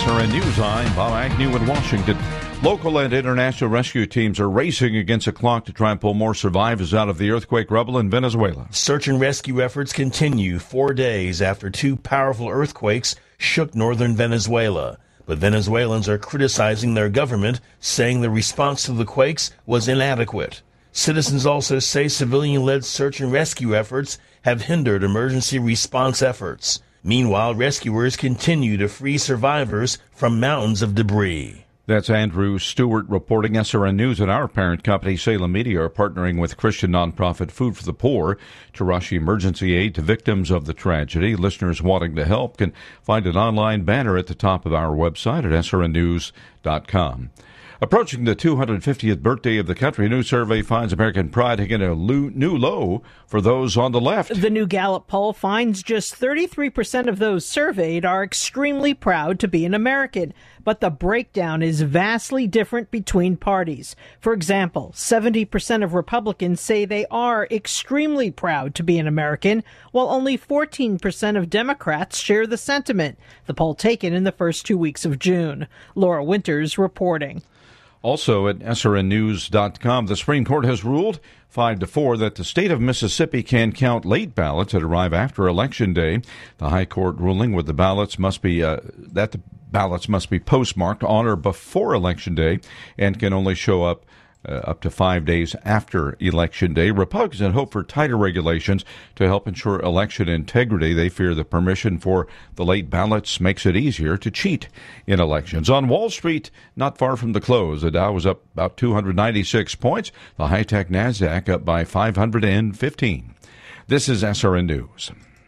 SRN News, I'm Bob Agnew in Washington. Local and international rescue teams are racing against the clock to try and pull more survivors out of the earthquake rubble in Venezuela. Search and rescue efforts continue 4 days after two powerful earthquakes shook northern Venezuela. But Venezuelans are criticizing their government, saying the response to the quakes was inadequate. Citizens also say civilian-led search and rescue efforts have hindered emergency response efforts. Meanwhile, rescuers continue to free survivors from mountains of debris. That's Andrew Stewart reporting. SRN News and our parent company, Salem Media, are partnering with Christian nonprofit Food for the Poor to rush emergency aid to victims of the tragedy. Listeners wanting to help can find an online banner at the top of our website at srnnews.com. Approaching the 250th birthday of the country, a new survey finds American pride hitting a new low for those on the left. The new Gallup poll finds just 33% of those surveyed are extremely proud to be an American. But the breakdown is vastly different between parties. For example, 70% of Republicans say they are extremely proud to be an American, while only 14% of Democrats share the sentiment. The poll taken in the first 2 weeks of June. Laura Winters reporting. Also at srnnews.com, the Supreme Court has ruled 5-4 that the state of Mississippi can count late ballots that arrive after Election Day. The High Court ruling with the ballots must be postmarked on or before Election Day and can only show up to 5 days after Election Day. Republicans hope for tighter regulations to help ensure election integrity. They fear the permission for the late ballots makes it easier to cheat in elections. On Wall Street, not far from the close, the Dow was up about 296 points. The high-tech NASDAQ up by 515. This is SRN News.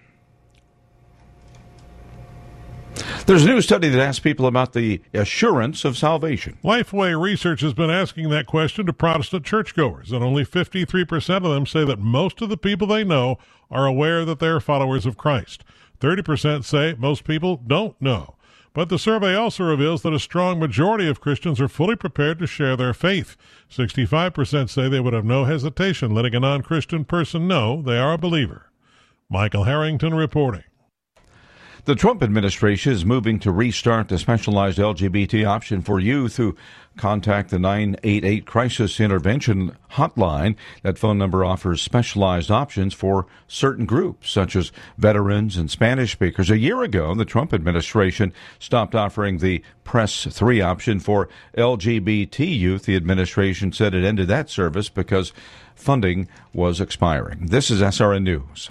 There's a new study that asks people about the assurance of salvation. Lifeway Research has been asking that question to Protestant churchgoers, and only 53% of them say that most of the people they know are aware that they are followers of Christ. 30% say most people don't know. But the survey also reveals that a strong majority of Christians are fully prepared to share their faith. 65% say they would have no hesitation letting a non-Christian person know they are a believer. Michael Harrington reporting. The Trump administration is moving to restart the specialized LGBT option for youth who contact the 988 Crisis Intervention Hotline. That phone number offers specialized options for certain groups, such as veterans and Spanish speakers. A year ago, the Trump administration stopped offering the Press 3 option for LGBT youth. The administration said it ended that service because funding was expiring. This is SRN News.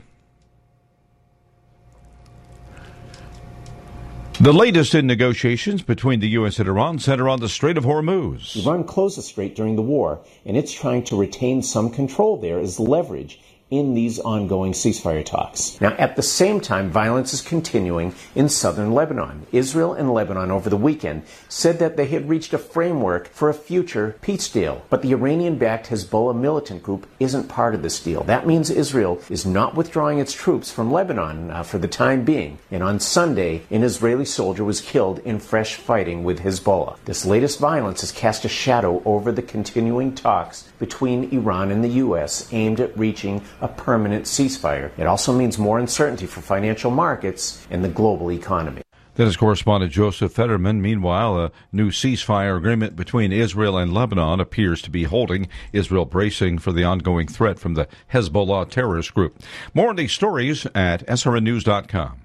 The latest in negotiations between the U.S. and Iran center on the Strait of Hormuz. Iran closed the strait during the war, and it's trying to retain some control there as leverage in these ongoing ceasefire talks. Now, at the same time, violence is continuing in southern Lebanon. Israel and Lebanon over the weekend said that they had reached a framework for a future peace deal. But the Iranian-backed Hezbollah militant group isn't part of this deal. That means Israel is not withdrawing its troops from Lebanon for the time being. And on Sunday, an Israeli soldier was killed in fresh fighting with Hezbollah. This latest violence has cast a shadow over the continuing talks between Iran and the U.S. aimed at reaching a permanent ceasefire. It also means more uncertainty for financial markets and the global economy. That is correspondent Joseph Fetterman. Meanwhile, a new ceasefire agreement between Israel and Lebanon appears to be holding, Israel bracing for the ongoing threat from the Hezbollah terrorist group. More on these stories at srnnews.com.